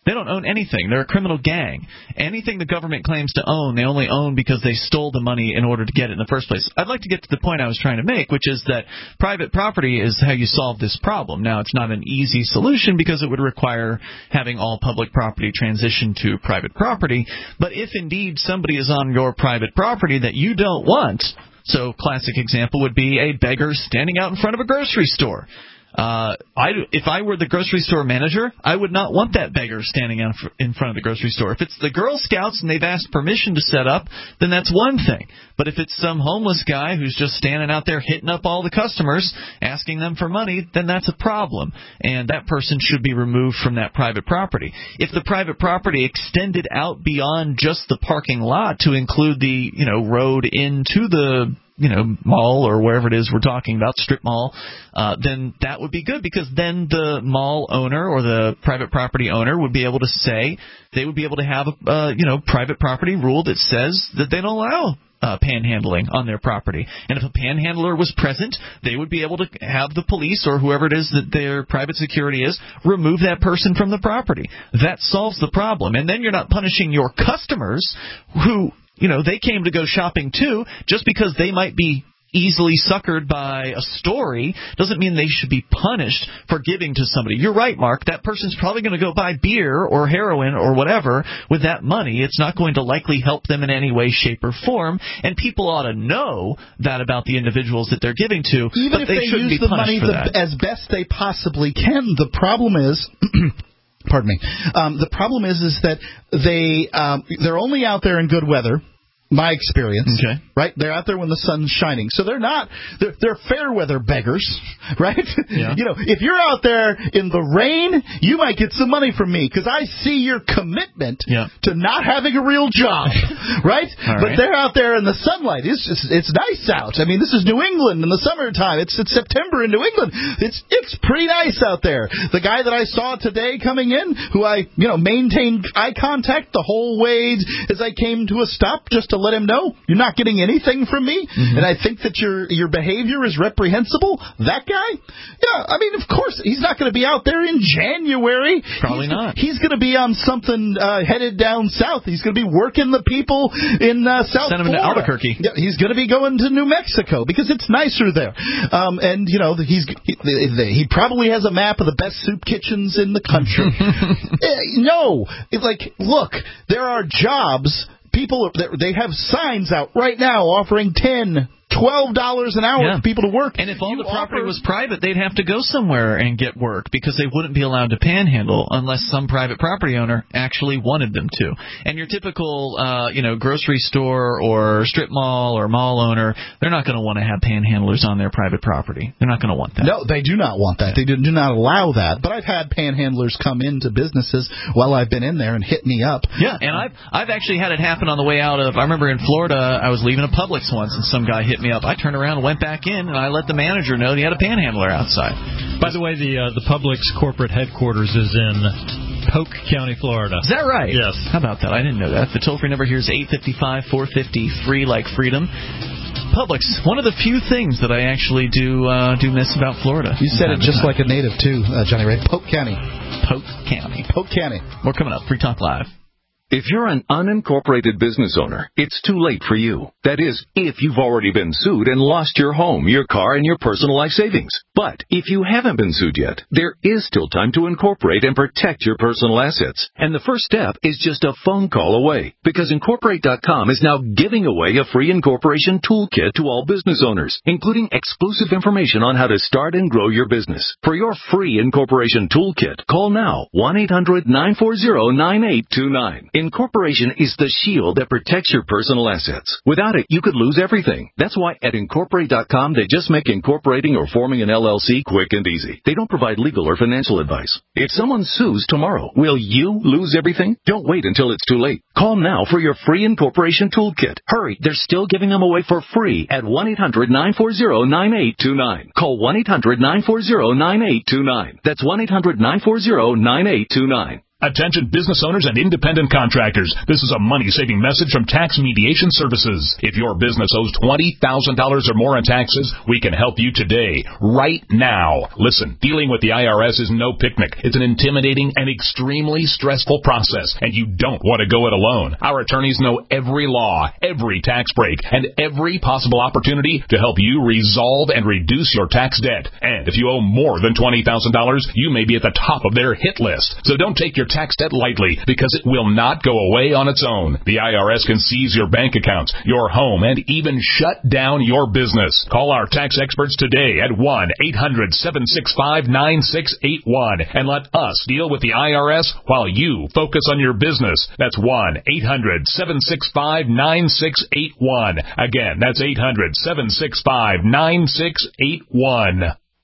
They don't own anything. They're a criminal gang. Anything the government claims to own, they only own because they stole the money in order to get it in the first place. I'd like to get to the point I was trying to make, which is that private property is how you solve this problem. Now, it's not an easy solution because it would require having all public property transition to private property. But if indeed somebody is on your private property that you don't want, so classic example would be a beggar standing out in front of a grocery store. Uh, I, if I were the grocery store manager, I would not want that beggar standing out in front of the grocery store. If it's the Girl Scouts and they've asked permission to set up, then that's one thing. But if it's some homeless guy who's just standing out there hitting up all the customers, asking them for money, then that's a problem. And that person should be removed from that private property. If the private property extended out beyond just the parking lot to include the, you know, road into the you know, mall or wherever it is we're talking about, strip mall, uh, then that would be good because then the mall owner or the private property owner would be able to say, they would be able to have a, uh, you know, private property rule that says that they don't allow Uh, panhandling on their property. And if a panhandler was present, they would be able to have the police or whoever it is that their private security is remove that person from the property. That solves the problem. And then you're not punishing your customers who, you know, they came to go shopping too. Just because they might be easily suckered by a story doesn't mean they should be punished for giving to somebody. You're right, Mark. That person's probably going to go buy beer or heroin or whatever with that money. It's not going to likely help them in any way, shape, or form. And people ought to know that about the individuals that they're giving to. Even but if they, they shouldn't use be the money for the, that. as best they possibly can, the problem is... Pardon me. Um, the problem is, is that they um, they're only out there in good weather. My experience, okay. Right? They're out there when the sun's shining, so they're not they're, they're fair weather beggars, right? Yeah. You know, if you're out there in the rain, you might get some money from me because I see your commitment yeah. to not having a real job, right? All but right. they're out there in the sunlight. It's just, it's nice out. I mean, this is New England in the summertime. It's it's September in New England. It's it's pretty nice out there. The guy that I saw today coming in, who I you know maintained eye contact the whole way as I came to a stop, just to let him know you're not getting anything from me, mm-hmm. and I think that your your behavior is reprehensible. That guy, yeah, I mean, of course, he's not going to be out there in January. Probably he's, not. He's going to be on something uh, headed down south. He's going to be working the people in uh, South Send him Florida. to Albuquerque. Yeah, he's going to be going to New Mexico because it's nicer there. Um, and you know, he's he, he probably has a map of the best soup kitchens in the country. No, it's like, look, there are jobs. People, they have signs out right now offering ten, twelve dollars an hour yeah. for people to work. And if all you the property offer... was private, they'd have to go somewhere and get work because they wouldn't be allowed to panhandle unless some private property owner actually wanted them to. And your typical, uh, you know, grocery store or strip mall or mall owner, they're not going to want to have panhandlers on their private property. They're not going to want that. No, they do not want that. They do, do not allow that. But I've had panhandlers come into businesses while I've been in there and hit me up. Yeah, and I've I've actually had it happen on the way out of. I remember in Florida, I was leaving a Publix once, and some guy hit me up. I turned around and went back in, and I let the manager know that he had a panhandler outside. By the way, the uh, the Publix corporate headquarters is in Polk County, Florida. Is that right? Yes. How about that? I didn't know that. The toll-free number here is eight five five, four five zero, free like freedom. Publix, one of the few things that I actually do uh, do miss about Florida. You said it just like a native, too, uh, Johnny Ray. Polk County. Polk County. Polk County. More coming up. Free Talk Live. If you're an unincorporated business owner, it's too late for you. That is, if you've already been sued and lost your home, your car, and your personal life savings. But if you haven't been sued yet, there is still time to incorporate and protect your personal assets. And the first step is just a phone call away, because Incorporate dot com is now giving away a free incorporation toolkit to all business owners, including exclusive information on how to start and grow your business. For your free incorporation toolkit, call now, one eight hundred nine four zero nine eight two nine. Incorporation is the shield that protects your personal assets. Without it, you could lose everything. That's why at Incorporate dot com, they just make incorporating or forming an L L C quick and easy. They don't provide legal or financial advice. If someone sues tomorrow, will you lose everything? Don't wait until it's too late. Call now for your free incorporation toolkit. Hurry, they're still giving them away for free at one eight hundred nine four zero nine eight two nine. Call one eight hundred nine four zero nine eight two nine. That's one eight hundred nine four zero nine eight two nine. Attention business owners and independent contractors. This is a money-saving message from Tax Mediation Services. If your business owes twenty thousand dollars or more in taxes, we can help you today, right now. Listen, dealing with the I R S is no picnic. It's an intimidating and extremely stressful process, and you don't want to go it alone. Our attorneys know every law, every tax break, and every possible opportunity to help you resolve and reduce your tax debt. And if you owe more than twenty thousand dollars, you may be at the top of their hit list. So don't take your tax debt lightly, because it will not go away on its own. The I R S can seize your bank accounts, your home, and even shut down your business. Call our tax experts today at one eight hundred seven six five nine six eight one and let us deal with the I R S while you focus on your business. That's one eight hundred seven six five nine six eight one. Again, that's eight hundred seven six five nine six eight one.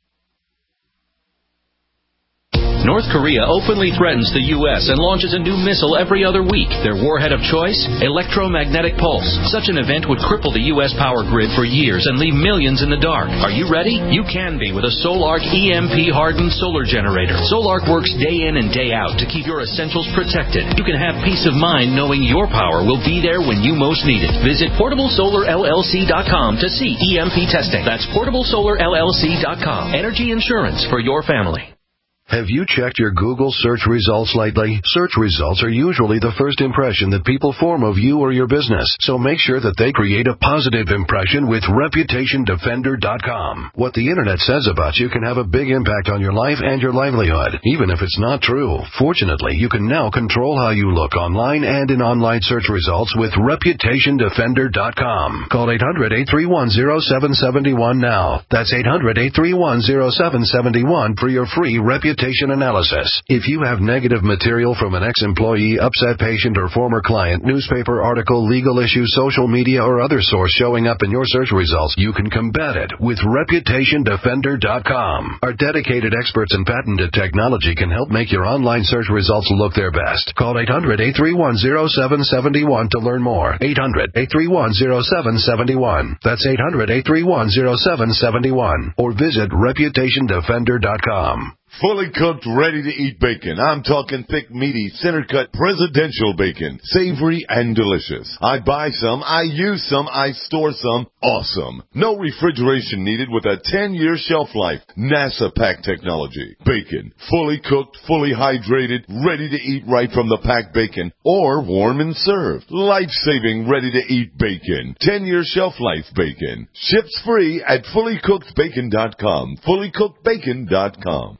North Korea openly threatens the U S and launches a new missile every other week. Their warhead of choice? Electromagnetic pulse. Such an event would cripple the U S power grid for years and leave millions in the dark. Are you ready? You can be with a Solark E M P-hardened solar generator. Solark works day in and day out to keep your essentials protected. You can have peace of mind knowing your power will be there when you most need it. Visit portable solar L L C dot com to see E M P testing. That's portable solar L L C dot com. Energy insurance for your family. Have you checked your Google search results lately? Search results are usually the first impression that people form of you or your business, so make sure that they create a positive impression with reputation defender dot com. What the Internet says about you can have a big impact on your life and your livelihood, even if it's not true. Fortunately, you can now control how you look online and in online search results with reputation defender dot com. Call eight hundred eight three one zero seven seven one now. That's eight hundred eight three one zero seven seven one for your free reputation analysis. If you have negative material from an ex-employee, upset patient, or former client, newspaper article, legal issue, social media, or other source showing up in your search results, you can combat it with reputation defender dot com. Our dedicated experts in patented technology can help make your online search results look their best. Call eight hundred eight three one zero seven seven one to learn more. eight hundred eight three one zero seven seven one. That's eight hundred eight three one zero seven seven one. Or visit reputation defender dot com. Fully cooked, ready-to-eat bacon. I'm talking thick, meaty, center-cut, presidential bacon. Savory and delicious. I buy some, I use some, I store some. Awesome. No refrigeration needed with a ten-year shelf life. NASA pack technology. Bacon. Fully cooked, fully hydrated, ready to eat right from the packed bacon. Or warm and served. Life-saving, ready-to-eat bacon. ten-year shelf life bacon. Ships free at fully cooked bacon dot com. fully cooked bacon dot com.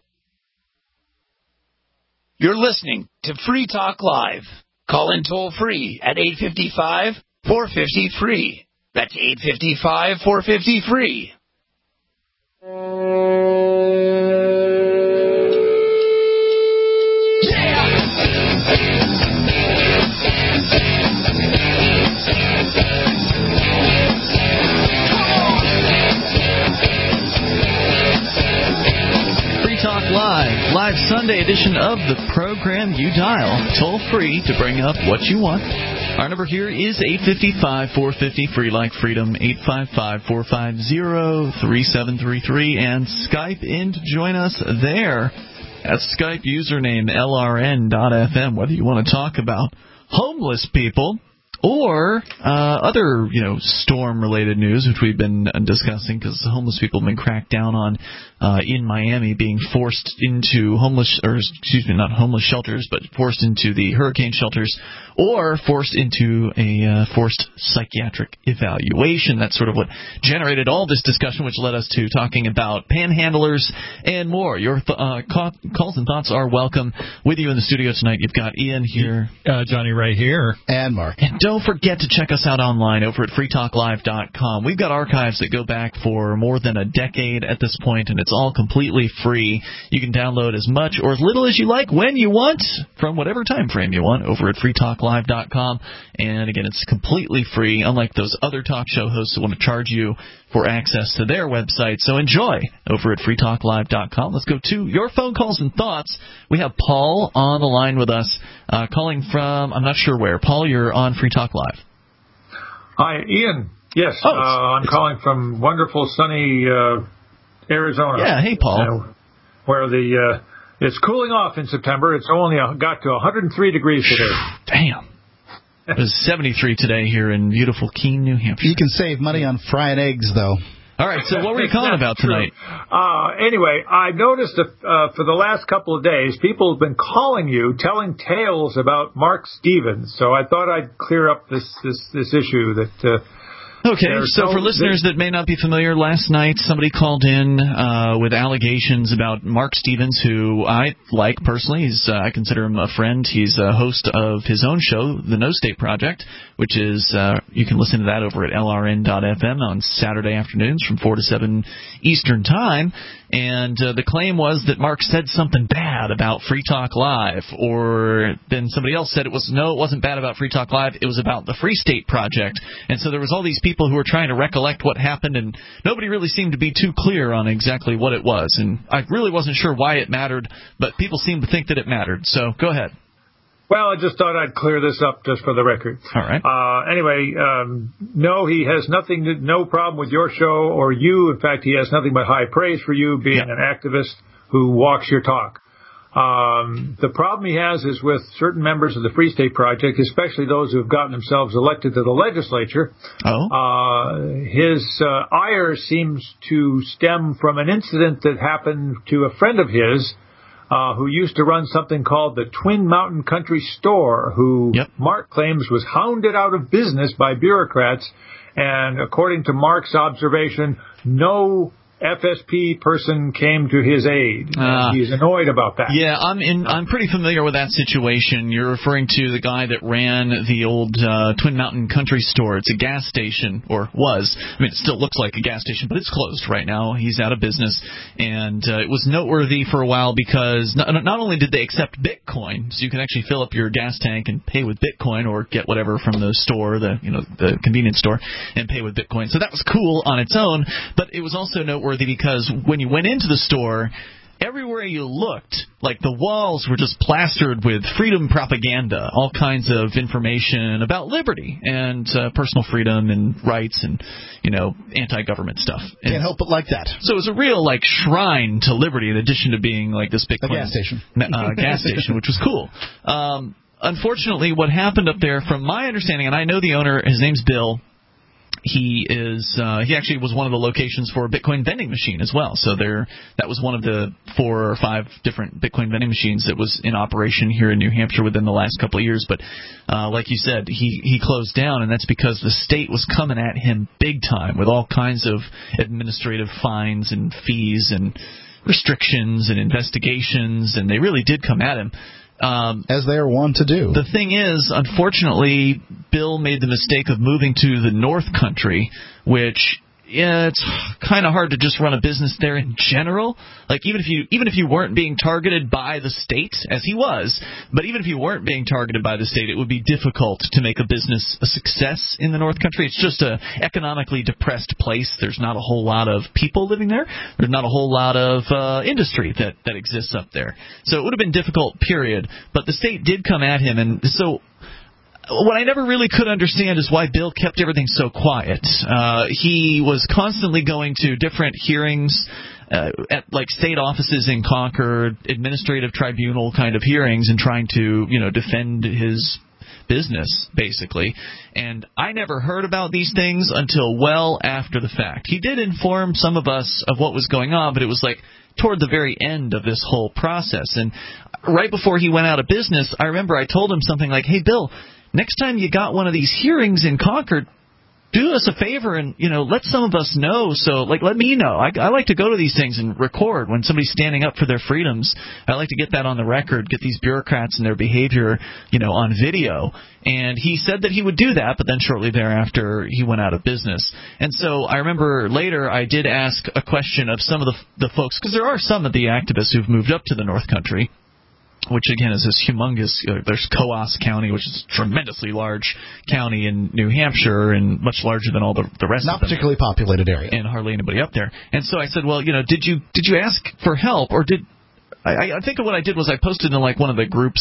You're listening to Free Talk Live. Call in toll free at eight five five, four five zero, free. That's eight five five, four five zero, free. Live, live Sunday edition of the program. You dial toll free to bring up what you want. Our number here is eight five five, four five zero, free like freedom, eight five five, four five zero, three seven three three, and Skype in to join us there at Skype username L R N dot F M, whether you want to talk about homeless people or uh, other, you know, storm-related news, which we've been discussing, because homeless people have been cracked down on uh, in Miami, being forced into homeless, or excuse me, not homeless shelters, but forced into the hurricane shelters, or forced into a uh, forced psychiatric evaluation. That's sort of what generated all this discussion, which led us to talking about panhandlers and more. Your th- uh, ca- calls and thoughts are welcome. With you in the studio tonight, you've got Ian here, uh, Johnny right here, and Mark. And don't forget to check us out online over at free talk live dot com. We've got archives that go back for more than a decade at this point, and it's all completely free. You can download as much or as little as you like when you want from whatever time frame you want over at free talk live dot com. And again, it's completely free, unlike those other talk show hosts that want to charge you for access to their website. So enjoy over at free talk live dot com. Let's go to your phone calls and thoughts. We have Paul on the line with us, uh, calling from, I'm not sure where. Paul, you're on Free Talk Live. Hi, Ian. Yes, oh, uh, I'm calling from wonderful, sunny uh, Arizona. Yeah, hey, Paul. Uh, where the uh, It's cooling off in September. It's only got to one hundred three degrees today. Damn. It was seventy-three today here in beautiful Keene, New Hampshire. You can save money on fried eggs, though. All right, so what were you calling about tonight? Uh, anyway, I noticed that uh, for the last couple of days, people have been calling you, telling tales about Mark Stevens. So I thought I'd clear up this this, this issue that... Uh, Okay, so for listeners that may not be familiar, last night somebody called in uh, with allegations about Mark Stevens, who I like personally. He's uh, I consider him a friend. He's a host of his own show, The No State Project, which is, uh, you can listen to that over at L R N dot F M on Saturday afternoons from four to seven Eastern Time. And uh, the claim was that Mark said something bad about Free Talk Live, or then somebody else said it was, no, it wasn't bad about Free Talk Live, it was about the Free State Project. And so there was all these people who were trying to recollect what happened, and nobody really seemed to be too clear on exactly what it was. And I really wasn't sure why it mattered, but people seemed to think that it mattered. So go ahead. Well, I just thought I'd clear this up just for the record. All right. Uh, anyway, um, no, he has nothing, to, no problem with your show or you. In fact, he has nothing but high praise for you being yeah. an activist who walks your talk. Um, the problem he has is with certain members of the Free State Project, especially those who have gotten themselves elected to the legislature. Oh. Uh, his uh, ire seems to stem from an incident that happened to a friend of his, Uh, who used to run something called the Twin Mountain Country Store, who yep. Mark claims was hounded out of business by bureaucrats. And according to Mark's observation, no F S P person came to his aid. Uh, He's annoyed about that. Yeah, I'm in. I'm pretty familiar with that situation. You're referring to the guy that ran the old uh, Twin Mountain Country Store. It's a gas station, or was. I mean, it still looks like a gas station, but it's closed right now. He's out of business, and uh, it was noteworthy for a while because not, not only did they accept Bitcoin, so you can actually fill up your gas tank and pay with Bitcoin, or get whatever from the store, the you know the convenience store, and pay with Bitcoin. So that was cool on its own, but it was also noteworthy because when you went into the store, everywhere you looked, like the walls were just plastered with freedom propaganda, all kinds of information about liberty and uh, personal freedom and rights and, you know, anti-government stuff. And can't help but like that. So it was a real, like, shrine to liberty in addition to being, like, this Bitcoin... A gas station. Uh, gas station, which was cool. Um, unfortunately, what happened up there, from my understanding, and I know the owner, his name's Bill... He is. Uh, he actually was one of the locations for a Bitcoin vending machine as well. So there, that was one of the four or five different Bitcoin vending machines that was in operation here in New Hampshire within the last couple of years. But uh, like you said, he he closed down, and that's because the state was coming at him big time with all kinds of administrative fines and fees and restrictions and investigations, and they really did come at him. Um, As they are wont to do. The thing is, unfortunately, Bill made the mistake of moving to the North Country, which, yeah, it's kind of hard to just run a business there in general. Like, even if you even if you weren't being targeted by the state, as he was, but even if you weren't being targeted by the state, it would be difficult to make a business a success in the North Country. It's just a economically depressed place. There's not a whole lot of people living there. There's not a whole lot of uh, industry that, that exists up there. So it would have been difficult, period. But the state did come at him, and so... What I never really could understand is why Bill kept everything so quiet. Uh, he was constantly going to different hearings uh, at like state offices in Concord, administrative tribunal kind of hearings, and trying to, you know, defend his business, basically. And I never heard about these things until well after the fact. He did inform some of us of what was going on, but it was like toward the very end of this whole process. And right before he went out of business, I remember I told him something like, hey, Bill, next time you got one of these hearings in Concord, do us a favor and, you know, let some of us know. So, like, let me know. I, I like to go to these things and record when somebody's standing up for their freedoms. I like to get that on the record, get these bureaucrats and their behavior, you know, on video. And he said that he would do that, but then shortly thereafter he went out of business. And so I remember later I did ask a question of some of the, the folks, because there are some of the activists who've moved up to the North Country, which, again, is this humongous uh, – there's Coos County, which is a tremendously large county in New Hampshire and much larger than all the, the rest Not of them. Not particularly populated area. And hardly anybody up there. And so I said, well, you know, did you did you ask for help, or did – I, I think what I did was I posted in, like, one of the groups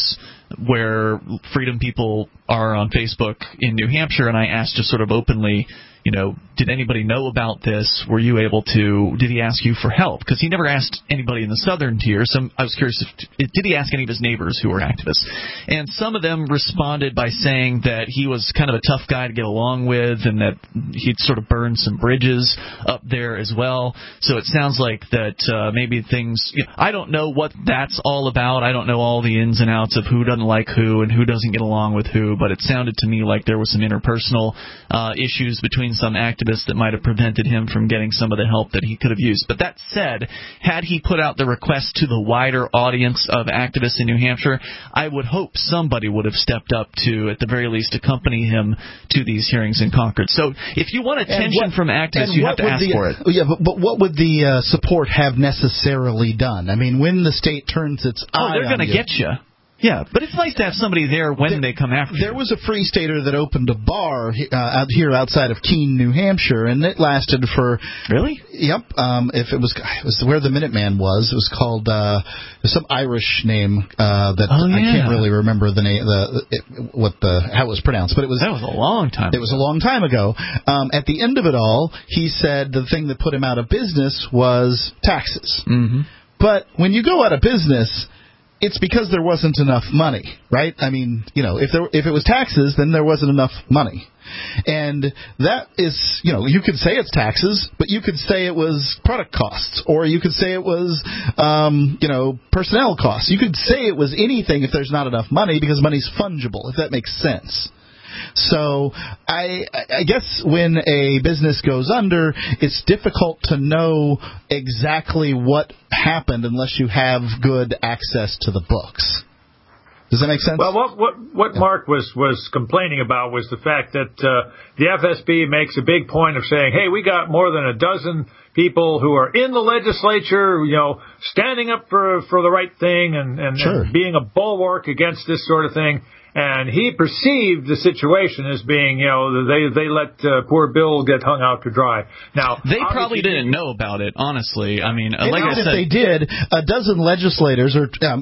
where Freedom people are on Facebook in New Hampshire, and I asked just sort of openly, you know, did anybody know about this? Were you able to, did he ask you for help? Because he never asked anybody in the southern tier. So I was curious, if, did he ask any of his neighbors who were activists? And some of them responded by saying that he was kind of a tough guy to get along with and that he'd sort of burned some bridges up there as well. So it sounds like that uh, maybe things, you know, I don't know what that's all about. I don't know all the ins and outs of who doesn't like who and who doesn't get along with who, but it sounded to me like there was some interpersonal uh, issues between some activists that might have prevented him from getting some of the help that he could have used. But that said, had he put out the request to the wider audience of activists in New Hampshire, I would hope somebody would have stepped up to, at the very least, accompany him to these hearings in Concord. So if you want attention what, from activists, you have to ask the, for it. Yeah, but, but what would the uh, support have necessarily done? I mean, when the state turns its oh, eye they're on going to get you. Yeah, but it's nice to have somebody there when there, they come after you. There was a Free Stater that opened a bar uh, out here outside of Keene, New Hampshire, and it lasted for... Really? Yep. Um, if it was, it was where the Minuteman was. It was called uh, some Irish name uh, that oh, yeah. I can't really remember the name, the it, what the how it was pronounced, but it was that was a long time. It ago. was a long time ago. Um, at the end of it all, he said the thing that put him out of business was taxes. Mm-hmm. But when you go out of business, it's because there wasn't enough money, right? I mean, you know, if there if it was taxes, then there wasn't enough money. And that is, you know, you could say it's taxes, but you could say it was product costs, or you could say it was, um, you know, personnel costs. You could say it was anything if there's not enough money, because money's fungible, if that makes sense. So I, I guess when a business goes under, it's difficult to know exactly what happened unless you have good access to the books. Does that make sense? Well, what what, what yeah. Mark was, was complaining about was the fact that uh, the F S B makes a big point of saying, hey, we got more than a dozen people who are in the legislature, you know, standing up for for the right thing and, and, sure. and being a bulwark against this sort of thing. And he perceived the situation as being, you know, they they let uh, poor Bill get hung out to dry. Now they probably didn't know about it, honestly. I mean, and like I if said, they did, a dozen legislators, or um,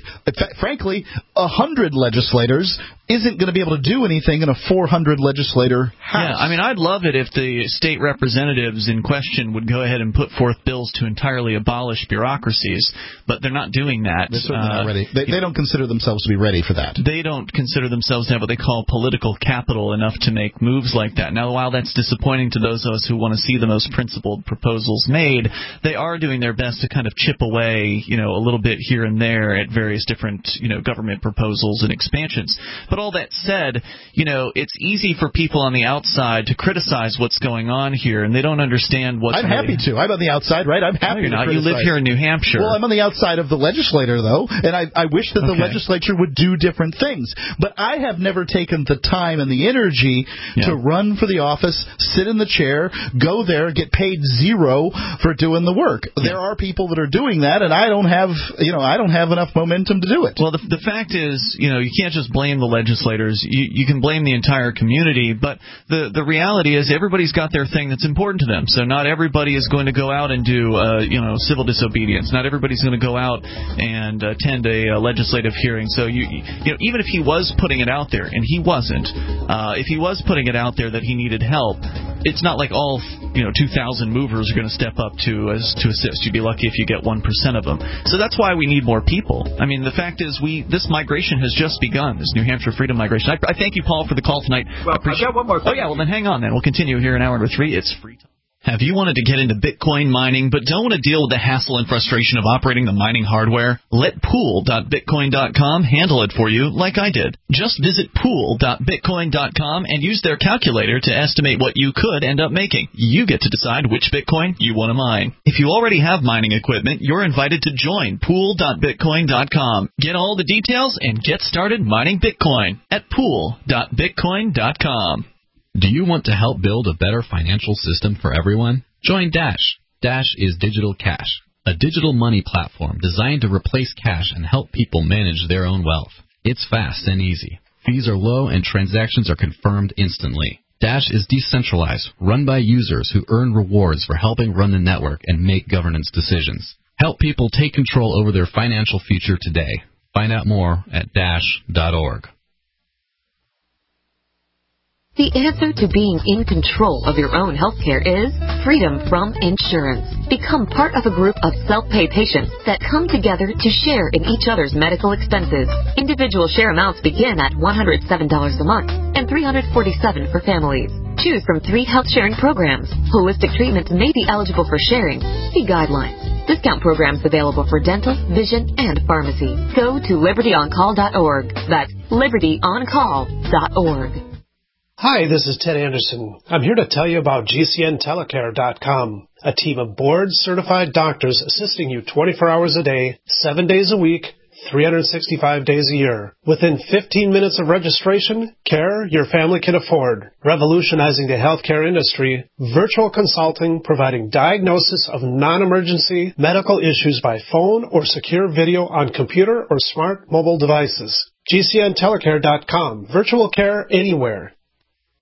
frankly, a hundred legislators, isn't going to be able to do anything in a four hundred legislator house. Yeah, I mean, I'd love it if the state representatives in question would go ahead and put forth bills to entirely abolish bureaucracies, but they're not doing that. They're certainly uh, not ready. They, they don't consider themselves to be ready for that. They don't consider themselves to have what they call political capital enough to make moves like that. Now, while that's disappointing to those of us who want to see the most principled proposals made, they are doing their best to kind of chip away, you know, a little bit here and there at various different, you know, government proposals and expansions. But all that said, you know, it's easy for people on the outside to criticize what's going on here, and they don't understand what's I'm really... happy to. I'm on the outside, right? I'm happy no, you're to not. criticize. You live here in New Hampshire. Well, I'm on the outside of the legislator, though, and I, I wish that the okay. legislature would do different things. But I have never taken the time and the energy yeah. to run for the office, sit in the chair, go there, get paid zero for doing the work. Yeah. There are people that are doing that, and I don't have, you know, I don't have enough momentum to do it. Well, the, the fact is, you know, you can't just blame the legislators. You, you can blame the entire community, but the the reality is everybody's got their thing that's important to them. So not everybody is going to go out and do, uh, you know, civil disobedience. Not everybody's going to go out and attend a, a legislative hearing. So you, you know, even if he was putting it out there, and he wasn't, uh, if he was putting it out there that he needed help, it's not like all, you know, two thousand movers are going to step up to as to assist. You'd be lucky if you get one percent of them. So that's why we need more people. I mean, the fact is, we this migration has just begun. This New Hampshire freedom migration. I, I thank you, Paul, for the call tonight. Well, I've got one more thing. Oh yeah, well then hang on. Then we'll continue here in hour number three. It's free time. Have you wanted to get into Bitcoin mining but don't want to deal with the hassle and frustration of operating the mining hardware? Let pool dot bitcoin dot com handle it for you like I did. Just visit pool dot bitcoin dot com and use their calculator to estimate what you could end up making. You get to decide which Bitcoin you want to mine. If you already have mining equipment, you're invited to join pool dot bitcoin dot com. Get all the details and get started mining Bitcoin at pool dot bitcoin dot com. Do you want to help build a better financial system for everyone? Join Dash. Dash is Digital Cash, a digital money platform designed to replace cash and help people manage their own wealth. It's fast and easy. Fees are low and transactions are confirmed instantly. Dash is decentralized, run by users who earn rewards for helping run the network and make governance decisions. Help people take control over their financial future today. Find out more at dash dot org. The answer to being in control of your own healthcare is freedom from insurance. Become part of a group of self-pay patients that come together to share in each other's medical expenses. Individual share amounts begin at one hundred seven dollars a month and three hundred forty-seven dollars for families. Choose from three health sharing programs. Holistic treatments may be eligible for sharing. See guidelines. Discount programs available for dental, vision, and pharmacy. Go to liberty on call dot org. That's liberty on call dot org. Hi, this is Ted Anderson. I'm here to tell you about G C N telecare dot com, a team of board-certified doctors assisting you twenty-four hours a day, seven days a week, three hundred sixty-five days a year. Within fifteen minutes of registration, care your family can afford. Revolutionizing the healthcare industry, virtual consulting providing diagnosis of non-emergency medical issues by phone or secure video on computer or smart mobile devices. G C N telecare dot com. Virtual care anywhere.